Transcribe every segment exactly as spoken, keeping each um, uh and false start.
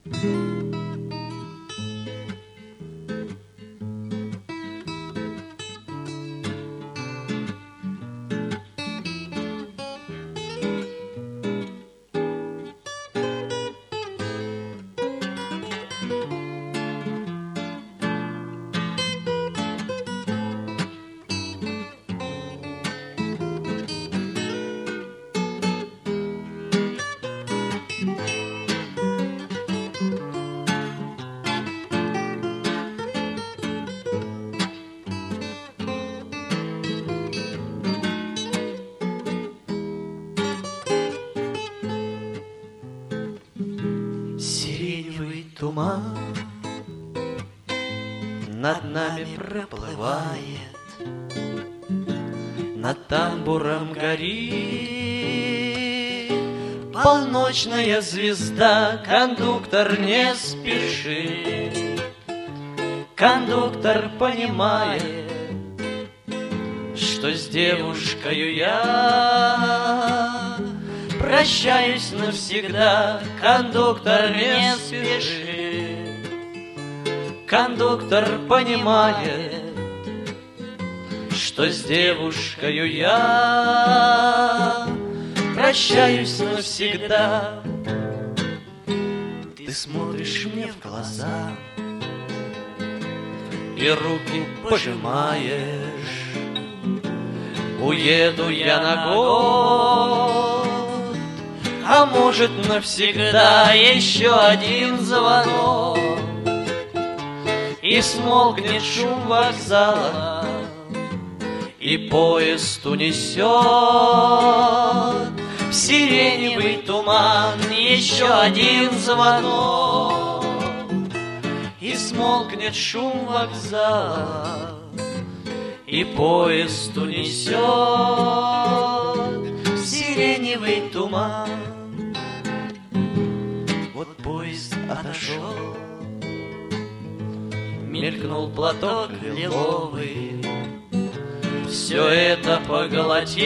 Сиреневый туман над нами проплывает, над тамбуром горит полночная звезда. Кондуктор, не спеши, кондуктор понимает, что с девушкою я прощаюсь навсегда. Кондуктор, не спеши, кондуктор понимает, что с девушкою я прощаюсь навсегда. Ты смотришь мне в глаза и руки пожимаешь. Уеду я на год, а может навсегда. Еще один звонок, и смолкнет шум вокзала, и поезд унесет в сиреневый туман. Еще один звонок, и смолкнет шум вокзала, и поезд унесет в сиреневый туман. Вот поезд отошел, мелькнул платок лиловый, все это поглотил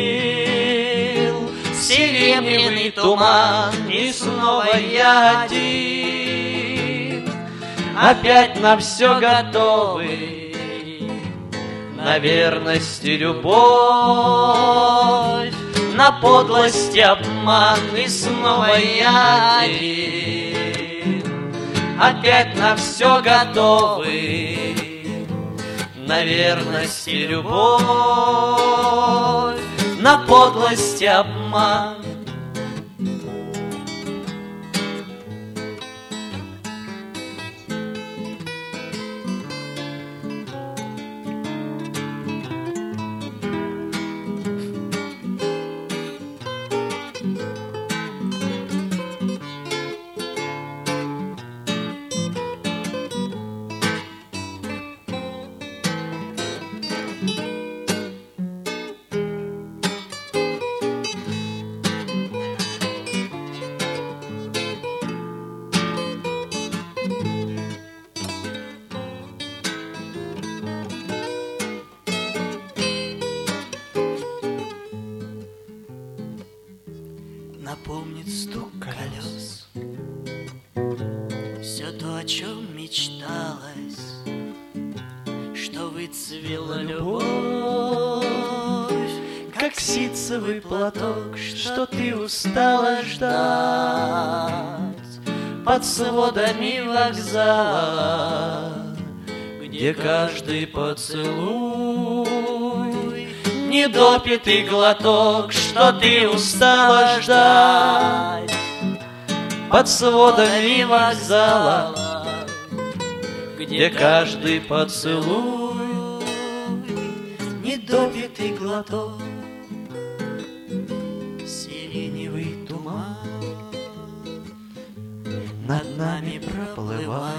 сиреневый туман. И снова я один, опять на все готовый, на верность и любовь, на подлость и обман. И снова я один, опять на все готовый, на верность и любовь, на подлость и обман. Напомнит стук колес все то, о чем мечталось, что выцвела любовь, как ситцевый платок, что ты устала ждать под сводами вокзала, где каждый поцелуй недопитый глоток, что ты устала ждать под сводами вокзала, где каждый поцелуй недопитый глоток. Сиреневый туман над нами проплывает,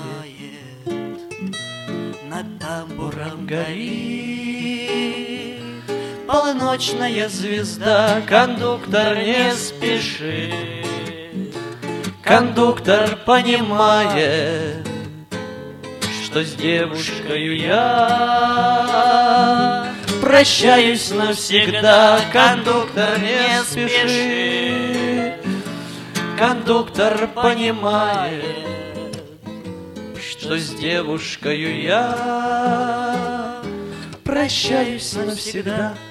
над тамбуром горит полночная звезда. Кондуктор, не спеши, кондуктор понимает, что с девушкою я прощаюсь навсегда. Кондуктор, не спеши, кондуктор понимает, что с девушкою я прощаюсь навсегда.